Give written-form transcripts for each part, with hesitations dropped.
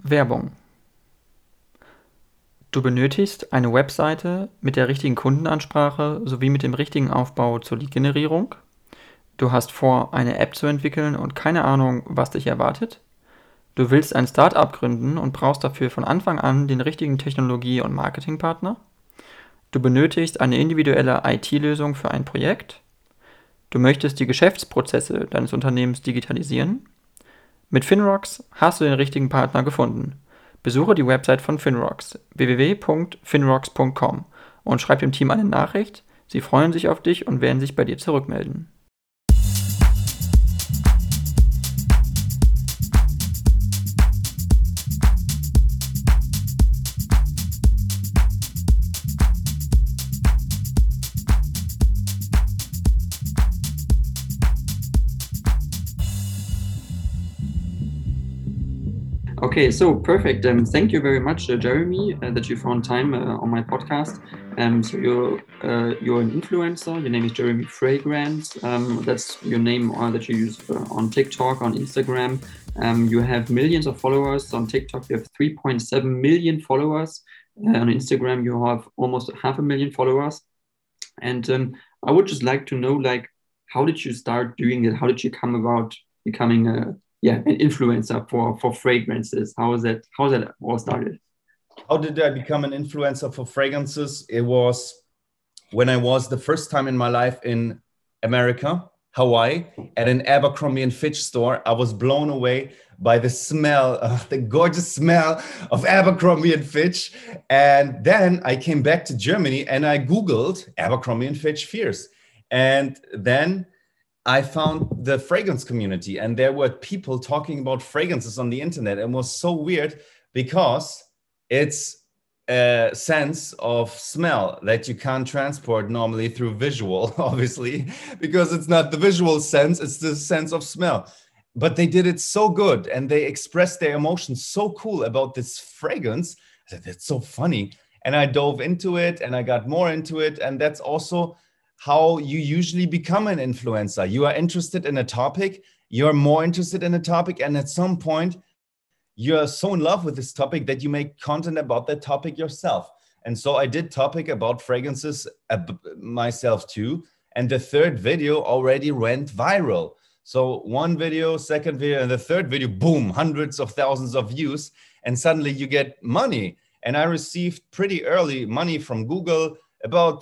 Werbung. Du benötigst eine Webseite mit der richtigen Kundenansprache sowie mit dem richtigen Aufbau zur Lead-Generierung. Du hast vor, eine App zu entwickeln und keine Ahnung, was dich erwartet. Du willst ein Startup gründen und brauchst dafür von Anfang an den richtigen Technologie- und Marketingpartner. Du benötigst eine individuelle IT-Lösung für ein Projekt. Du möchtest die Geschäftsprozesse deines Unternehmens digitalisieren. Mit Finrocks hast du den richtigen Partner gefunden. Besuche die Website von Finrocks www.finrocks.com und schreib dem Team eine Nachricht. Sie freuen sich auf dich und werden sich bei dir zurückmelden. Okay, so perfect. Thank you very much, Jeremy, that you found time on my podcast. So you're an influencer. Your name is Jeremy Fragrance. That's your name that you use on TikTok, on Instagram. You have millions of followers on TikTok. You have 3.7 million followers. On Instagram, you have almost 500,000 followers. And I would just like to know, like, how did you start doing it? How did you come about becoming an influencer for fragrances? How is that all started? How did I become an influencer for fragrances? It was when I was the first time in my life in America, Hawaii, at an Abercrombie and Fitch store. I was blown away by the smell, the gorgeous smell of Abercrombie and Fitch. And then I came back to Germany and I Googled Abercrombie and Fitch Fierce. And then I found the fragrance community, and there were people talking about fragrances on the internet. It was so weird because it's a sense of smell that you can't transport normally through visual, obviously, because it's not the visual sense, it's the sense of smell. But they did it so good, and they expressed their emotions so cool about this fragrance. I said, that's so funny. And I dove into it, and I got more into it. And that's also how you usually become an influencer. You are interested in a topic, you're more interested in a topic, and at some point, you're so in love with this topic that you make content about that topic yourself. And so I did topic about fragrances myself too. And the third video already went viral. So one video, second video, and the third video, boom, hundreds of thousands of views. And suddenly you get money. And I received pretty early money from Google, about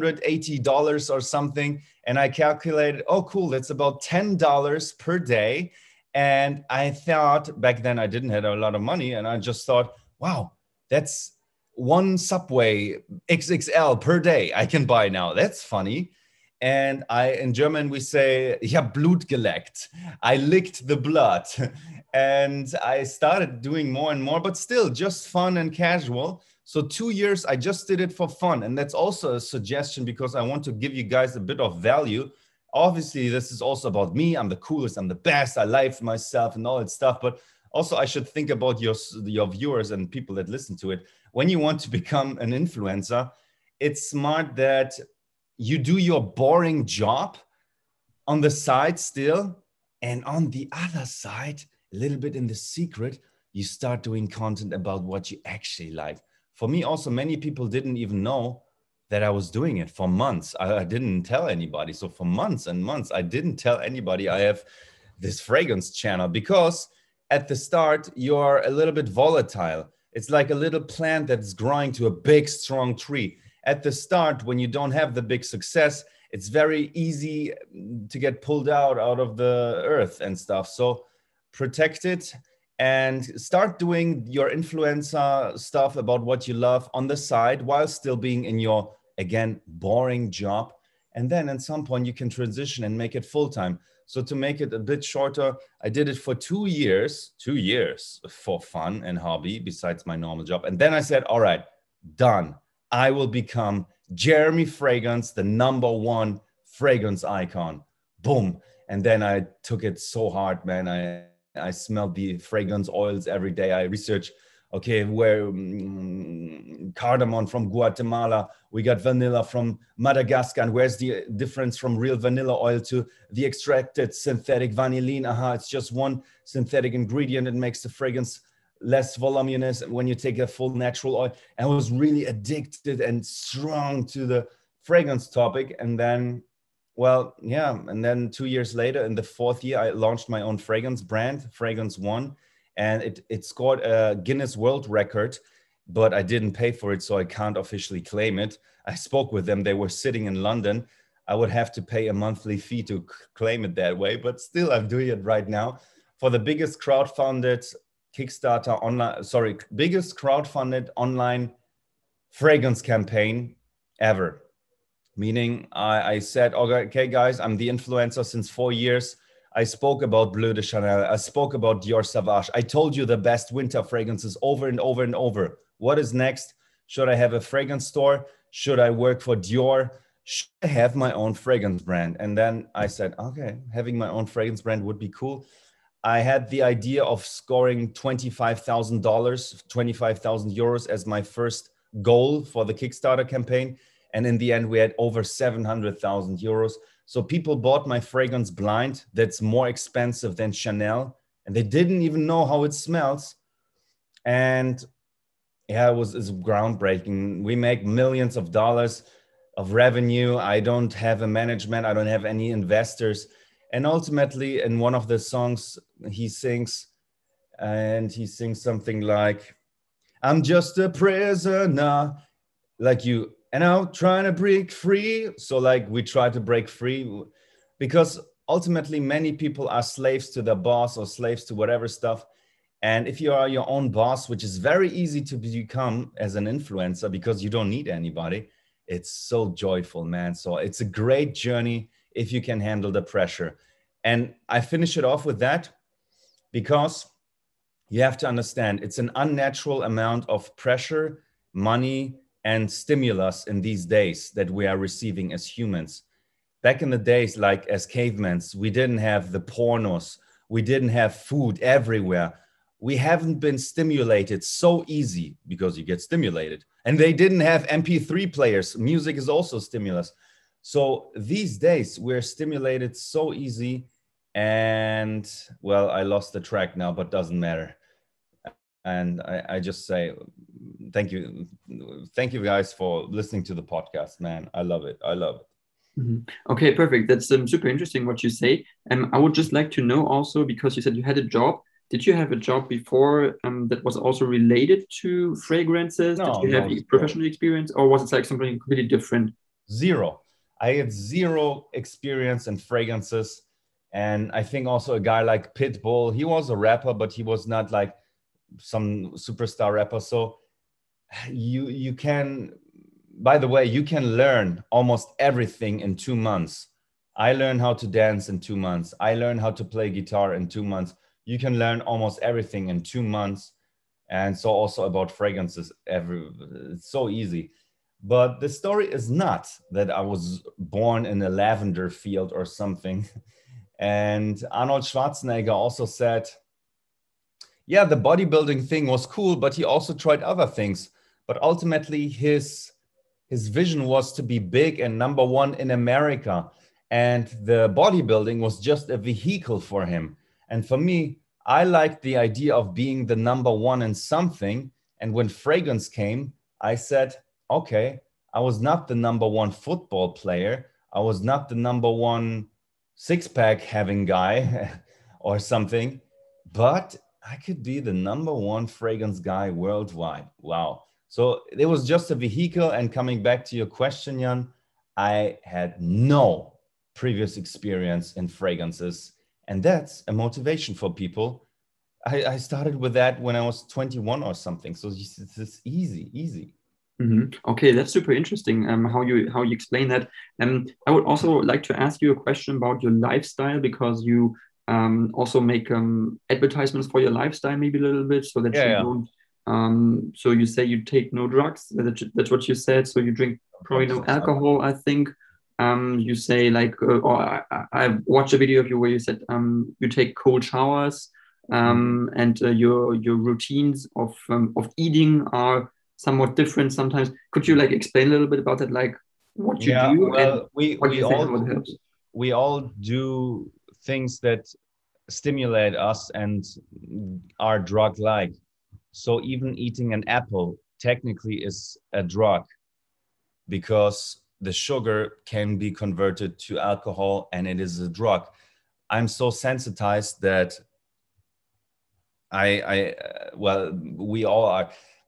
$380 or something. And I calculated, oh, cool, that's about $10 per day. And I thought, back then I didn't have a lot of money. And I just thought, wow, that's one Subway XXL per day I can buy now. That's funny. And in German, we say, ich habe Blut geleckt. I licked the blood. And I started doing more and more, but still just fun and casual. So 2 years, I just did it for fun. And that's also a suggestion because I want to give you guys a bit of value. Obviously, this is also about me. I'm the coolest, I'm the best. I like myself and all that stuff. But also I should think about your viewers and people that listen to it. When you want to become an influencer, it's smart that you do your boring job on the side still. And on the other side, a little bit in the secret, you start doing content about what you actually like. For me, also, many people didn't even know that I was doing it for months. I didn't tell anybody. So for months and months, I didn't tell anybody I have this fragrance channel because at the start, you're a little bit volatile. It's like a little plant that's growing to a big, strong tree. At the start, when you don't have the big success, it's very easy to get pulled out of the earth and stuff. So protect it. And start doing your influencer stuff about what you love on the side while still being in your, again, boring job. And then at some point you can transition and make it full-time. So to make it a bit shorter, I did it for 2 years for fun and hobby besides my normal job. And then I said, all right, done. I will become Jeremy Fragrance, the #1 fragrance icon. Boom. And then I took it so hard, man. I smelled the fragrance oils every day. I researched, okay, where cardamom from Guatemala, we got vanilla from Madagascar, and where's the difference from real vanilla oil to the extracted synthetic vanillin? It's just one synthetic ingredient that makes the fragrance less voluminous when you take a full natural oil. And I was really addicted and strong to the fragrance topic. And then, well, yeah. And then 2 years later, in the 4th year, I launched my own fragrance brand, Fragrance One. And it scored a Guinness World Record, but I didn't pay for it, so I can't officially claim it. I spoke with them. They were sitting in London. I would have to pay a monthly fee to claim it that way, but still I'm doing it right now for the biggest crowdfunded Kickstarter online, biggest crowdfunded online fragrance campaign ever. Meaning I said, okay, guys, I'm the influencer since 4 years. I spoke about Bleu de Chanel. I spoke about Dior Sauvage. I told you the best winter fragrances over and over and over. What is next? Should I have a fragrance store? Should I work for Dior? Should I have my own fragrance brand? And then I said, okay, having my own fragrance brand would be cool. I had the idea of scoring $25,000, 25,000 euros as my first goal for the Kickstarter campaign. And in the end, we had over 700,000 euros. So people bought my fragrance blind. That's more expensive than Chanel. And they didn't even know how it smells. And yeah, it's groundbreaking. We make millions of dollars of revenue. I don't have a management. I don't have any investors. And ultimately, in one of the songs, he sings something like, I'm just a prisoner like you. And I'm trying to break free. So like we try to break free because ultimately many people are slaves to their boss or slaves to whatever stuff. And if you are your own boss, which is very easy to become as an influencer because you don't need anybody, it's so joyful, man. So it's a great journey if you can handle the pressure. And I finish it off with that because you have to understand it's an unnatural amount of pressure, money, and stimulus in these days that we are receiving as humans. Back in the days, like as cavemen, we didn't have the pornos. We didn't have food everywhere. We haven't been stimulated so easy because you get stimulated. And they didn't have MP3 players. Music is also stimulus. So these days we're stimulated so easy. And well, I lost the track now, but doesn't matter. And I just say, thank you. Thank you guys for listening to the podcast, man. I love it. I love it. Okay, perfect. That's super interesting what you say. I would just like to know also, because you said you had a job. Did you have a job before that was also related to fragrances? No, Did you have professional experience, or was it like something completely different? Zero. I had zero experience in fragrances. And I think also a guy like Pitbull, he was a rapper, but he was not like some superstar rapper. So you can, by the way, you can learn almost everything in 2 months. I learned how to dance in 2 months. I learned how to play guitar in 2 months. You can learn almost everything in 2 months. And so also about fragrances, it's so easy. But the story is not that I was born in a lavender field or something. And Arnold Schwarzenegger also said, yeah, the bodybuilding thing was cool, but he also tried other things. But ultimately, his vision was to be big and number one in America. And the bodybuilding was just a vehicle for him. And for me, I liked the idea of being the number one in something. And when fragrance came, I said, okay, I was not the number one football player. I was not the number one six-pack having guy or something, but I could be the number one fragrance guy worldwide. Wow. So it was just a vehicle. And coming back to your question, Jan, I had no previous experience in fragrances. And that's a motivation for people. I started with that when I was 21 or something. So it's easy. Okay, that's super interesting. How you explain that. I would also like to ask you a question about your lifestyle, because you also make advertisements for your lifestyle maybe a little bit, so that you don't. So you say you take no drugs. That's what you said. So you drink probably no alcohol, I think. You say like, or I watched a video of you where you said you take cold showers, and your routines of eating are somewhat different sometimes. Could you like explain a little bit about that, like what you do? Well, we all do things that stimulate us and are drug-like. So even eating an apple technically is a drug because the sugar can be converted to alcohol and it is a drug. I'm so sensitized that well, we all are.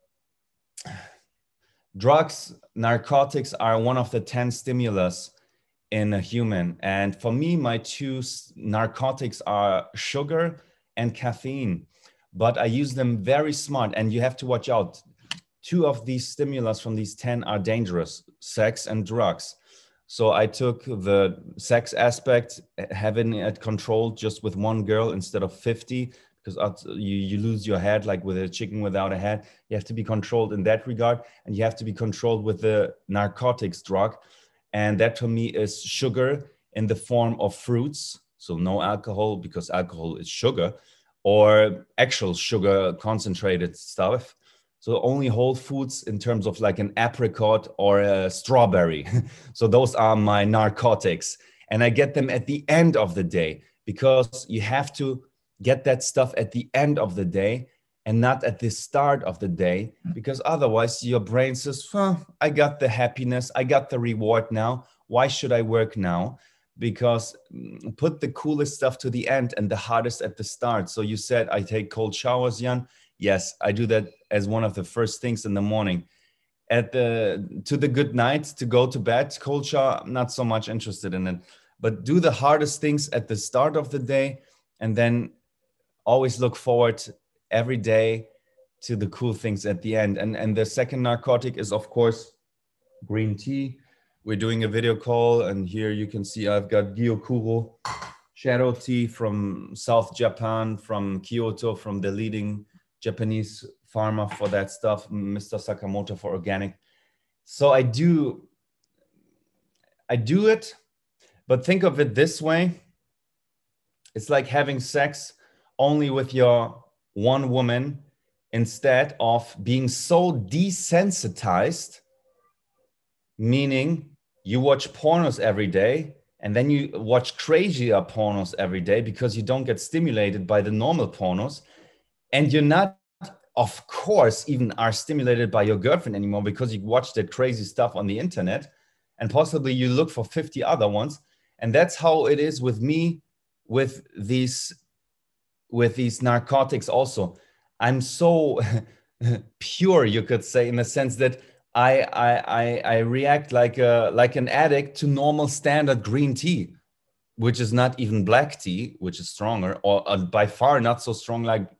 Drugs, narcotics are one of the 10 stimulus in a human. And for me, my two narcotics are sugar and caffeine, but I use them very smart. And you have to watch out. Two of these stimulus from these 10 are dangerous: sex and drugs. So I took the sex aspect, having it controlled just with one girl instead of 50, because you lose your head like with a chicken without a head. You have to be controlled in that regard, and you have to be controlled with the narcotics drug. And that for me is sugar in the form of fruits. So no alcohol, because alcohol is sugar, or actual sugar concentrated stuff. So only whole foods in terms of like an apricot or a strawberry. So those are my narcotics. And I get them at the end of the day, because you have to get that stuff at the end of the day and not at the start of the day, because otherwise your brain says, I got the happiness, I got the reward now. Why should I work now? Because put the coolest stuff to the end and the hardest at the start. So you said I take cold showers, Jan. Yes, I do that as one of the first things in the morning. To the good night, to go to bed, cold shower, I'm not so much interested in it. But do the hardest things at the start of the day, and then always look forward every day to the cool things at the end. And the second narcotic is, of course, green tea. We're doing a video call, and here you can see I've got Gyokuro shadow tea from South Japan, from Kyoto, from the leading Japanese farmer for that stuff, Mr. Sakamoto, for organic. So I do it, but think of it this way. It's like having sex only with your one woman, instead of being so desensitized, meaning you watch pornos every day and then you watch crazier pornos every day because you don't get stimulated by the normal pornos, and you're not, of course, even are stimulated by your girlfriend anymore because you watch that crazy stuff on the internet, and possibly you look for 50 other ones. And that's how it is with me with these narcotics also. I'm so pure, you could say, in the sense that I react like an addict to normal standard green tea, which is not even black tea, which is stronger, or by far not so strong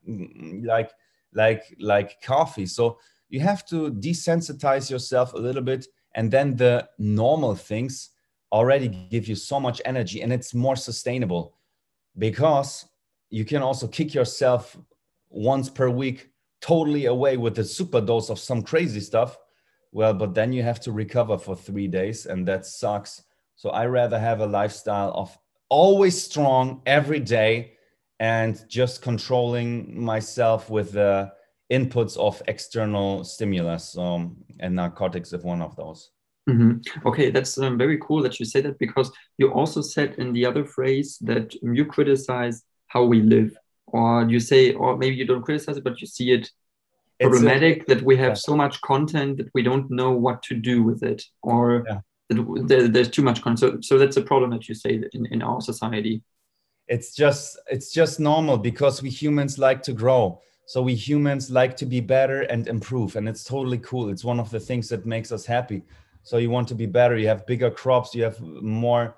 like coffee. So you have to desensitize yourself a little bit, and then the normal things already give you so much energy, and it's more sustainable, because you can also kick yourself once per week totally away with a super dose of some crazy stuff. Well, but then you have to recover for 3 days, and that sucks. So I rather have a lifestyle of always strong every day, and just controlling myself with the inputs of external stimulus, and narcotics is one of those. Mm-hmm. Okay, that's very cool that you say that, because you also said in the other phrase that you criticize how we live, or you say, or maybe you don't criticize it, but you see it problematic that we have so much content that we don't know what to do with it, or that there's too much content. So that's a problem that you say in our society. It's just normal, because we humans like to grow. So we humans like to be better and improve, and it's totally cool. It's one of the things that makes us happy. So you want to be better, you have bigger crops, you have more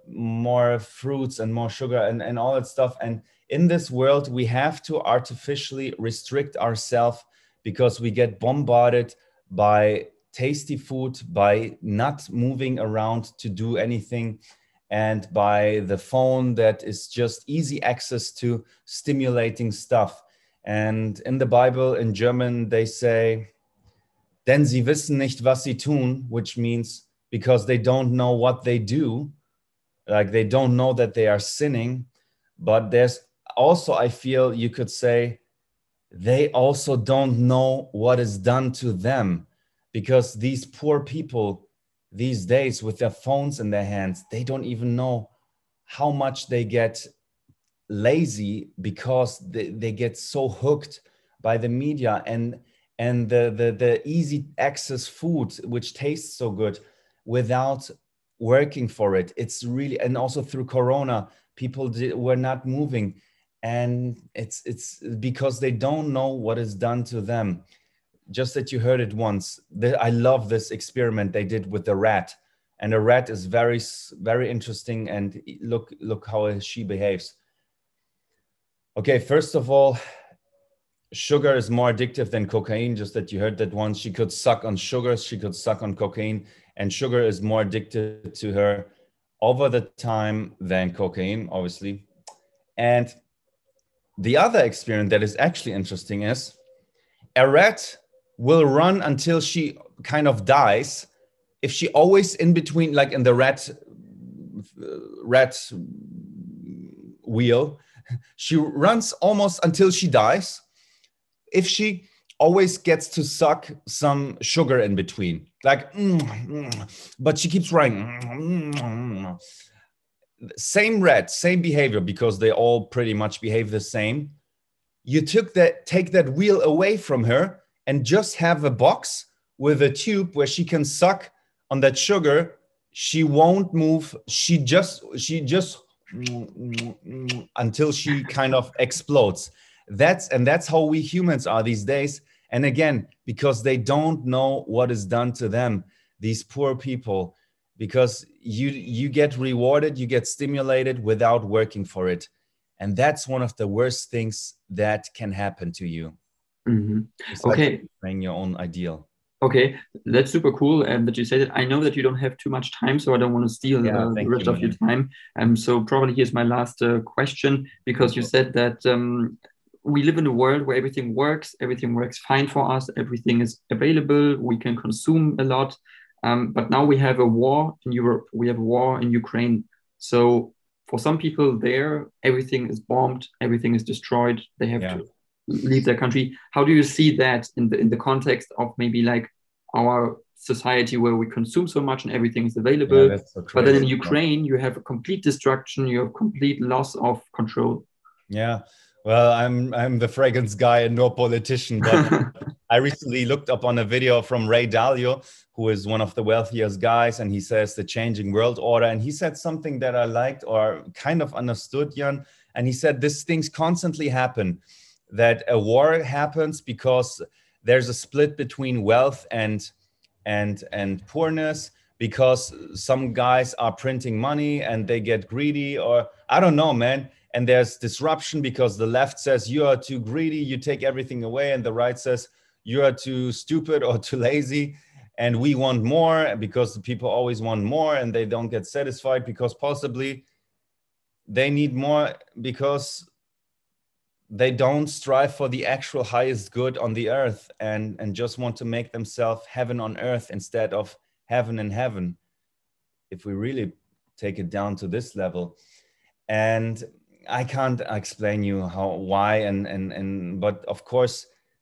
fruits and more sugar and all that stuff. And in this world, we have to artificially restrict ourselves, because we get bombarded by tasty food, by not moving around to do anything, and by the phone that is just easy access to stimulating stuff. And in the Bible, in German, they say, denn sie wissen nicht, was sie tun, which means because they don't know what they do, like they don't know that they are sinning. But there's also, I feel you could say, they also don't know what is done to them, because these poor people these days with their phones in their hands, they don't even know how much they get lazy, because they get so hooked by the media and the easy access food, which tastes so good, without working for it. It's really, and also through Corona, people were not moving, and it's because they don't know what is done to them. Just that you heard it once. I love this experiment they did with the rat, and a rat is very, very interesting. And look how she behaves. Okay, first of all, sugar is more addictive than cocaine. Just that you heard that once. She could suck on sugar, she could suck on cocaine, and sugar is more addictive to her over the time than cocaine, obviously. And the other experiment that is actually interesting is a rat will run until she kind of dies if she always in between, like in the rat wheel, she runs almost until she dies if she always gets to suck some sugar in between, like but she keeps running. Same rat, same behavior, because they all pretty much behave the same. You take that wheel away from her and just have a box with a tube where she can suck on that sugar. She won't move. She just until she kind of explodes. That's how we humans are these days. And again, because they don't know what is done to them, these poor people, because you get rewarded, you get stimulated without working for it. And that's one of the worst things that can happen to you. Okay. Playing your own ideal. Okay, that's super cool that you said it. I know that you don't have too much time, so I don't want to steal the rest of your time. So probably here's my last question, because you said that we live in a world where everything works fine for us, everything is available, we can consume a lot. But now we have a war in Europe, we have a war in Ukraine. So for some people there, everything is bombed, everything is destroyed. They have to leave their country. How do you see that in the context of maybe like our society where we consume so much and everything is available? So but then in Ukraine, you have a complete destruction, you have complete loss of control. Yeah. Well, I'm the fragrance guy and no politician, but I recently looked up on a video from Ray Dalio, who is one of the wealthiest guys, and he says the changing world order. And he said something that I liked or kind of understood, Jan. And he said these things constantly happen, that a war happens because there's a split between wealth and poorness, because some guys are printing money and they get greedy, or I don't know, man. And there's disruption because the left says you are too greedy, you take everything away, and the right says you are too stupid or too lazy, and we want more, because the people always want more and they don't get satisfied because possibly they need more because they don't strive for the actual highest good on the earth and just want to make themselves heaven on earth instead of heaven in heaven, if we really take it down to this level. And I can't explain you why, but of course,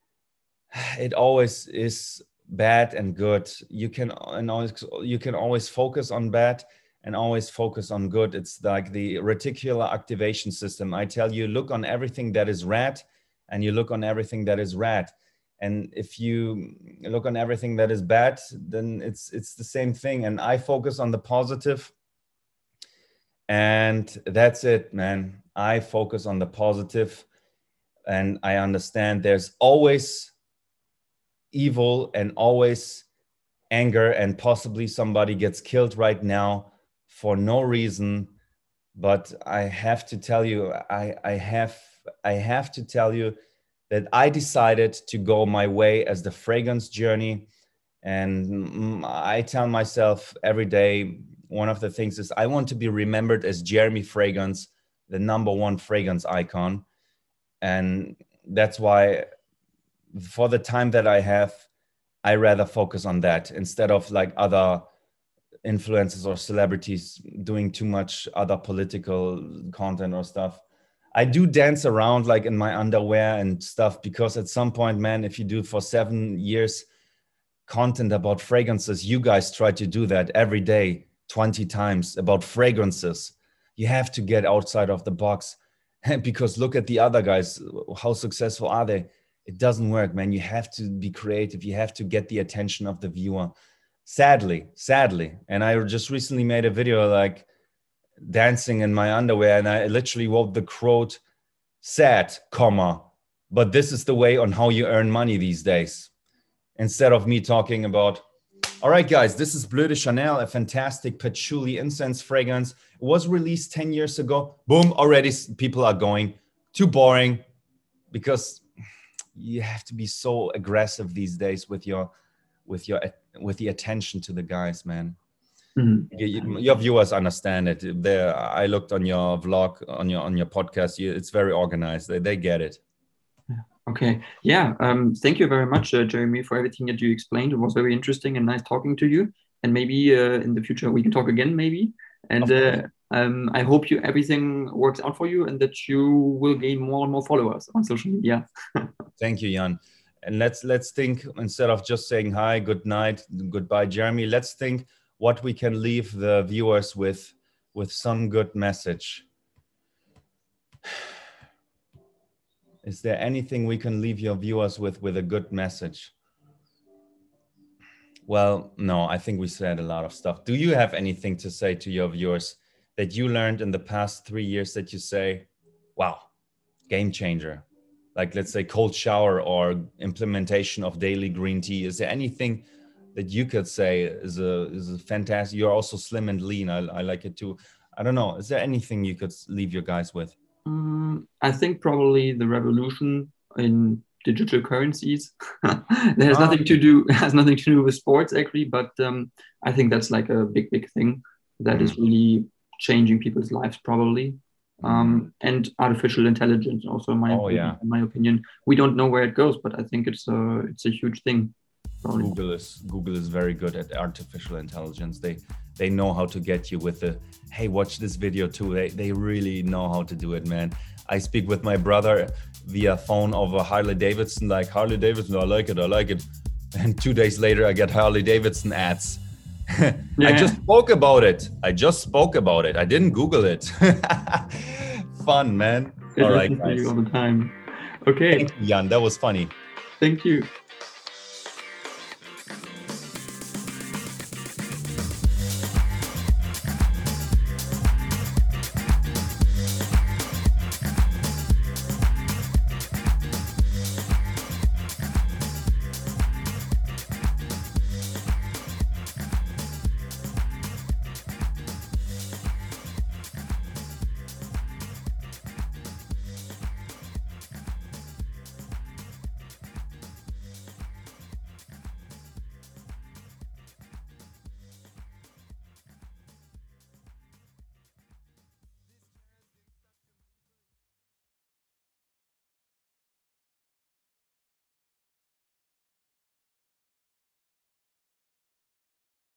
it always is bad and good. You can always focus on bad and always focus on good. It's like the reticular activation system. I tell you, look on everything that is red, and you look on everything that is red. And if you look on everything that is bad, then it's the same thing. And I focus on the positive. And that's it, man. I focus on the positive, and I understand there's always evil and always anger, and possibly somebody gets killed right now for no reason. But I have to tell you, I have to tell you that I decided to go my way as the fragrance journey. And I tell myself every day, one of the things is I want to be remembered as Jeremy Fragrance, the #1 fragrance icon. And that's why for the time that I have, I rather focus on that instead of like other influencers or celebrities doing too much other political content or stuff. I do dance around like in my underwear and stuff, because at some point, man, if you do for 7 years content about fragrances, you guys try to do that every day 20 times about fragrances. You have to get outside of the box, because look at the other guys. How successful are they? It doesn't work, man. You have to be creative. You have to get the attention of the viewer. Sadly. And I just recently made a video like dancing in my underwear, and I literally wrote the quote, sad, comma, but this is the way on how you earn money these days. Instead of me talking about, all right, guys, this is Bleu de Chanel, a fantastic patchouli incense fragrance. It was released 10 years ago. Boom, already people are going. Too boring, because you have to be so aggressive these days with the attention to the guys, man. Mm-hmm. Your viewers understand it. I looked on your vlog, on your podcast. It's very organized. They get it. Okay. Yeah. Thank you very much, Jeremy, for everything that you explained. It was very interesting and nice talking to you. And maybe in the future we can talk again, maybe. And I hope everything works out for you and that you will gain more and more followers on social media. Thank you, Jan. And let's think, instead of just saying hi, good night, goodbye, Jeremy. Let's think what we can leave the viewers with some good message. Is there anything we can leave your viewers with a good message? Well, no, I think we said a lot of stuff. Do you have anything to say to your viewers that you learned in the past 3 years that you say, wow, game changer? Like, let's say cold shower or implementation of daily green tea. Is there anything that you could say is a fantastic? You're also slim and lean. I like it too. I don't know. Is there anything you could leave your guys with? I think probably the revolution in digital currencies. Has nothing to do with sports actually, but I think that's like a big thing that is really changing people's lives probably. And artificial intelligence also, in my opinion. We don't know where it goes, but I think it's a huge thing. Probably. Google is very good at artificial intelligence. They know how to get you with the, hey, watch this video too. They really know how to do it, man. I speak with my brother via phone over Harley Davidson, like, Harley Davidson, I like it. And 2 days later, I get Harley Davidson ads. Yeah. I just spoke about it. I didn't Google it. Fun, man. All right, guys. All the time. Okay. Thank you, Jan. That was funny. Thank you.